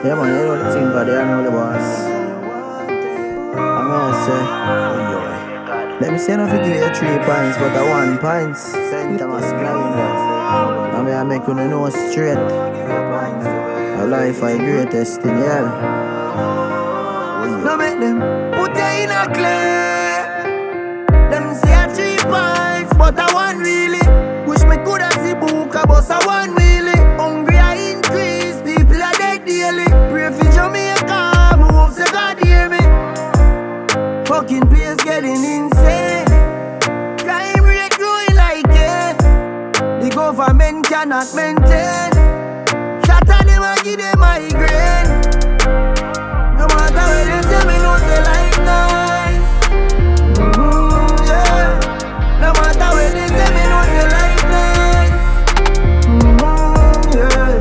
Yeah man, you know the thing but I know the boss. I'm gonna say, let me say not forgive you 3 pints, but I 1 pint. St. Thomas Grinder. I mean I make you know straight. A life I greatest in here. Now make them put you in a clay. Them say a 3 pints, but I want really. Wish me coulda see book a bus a one.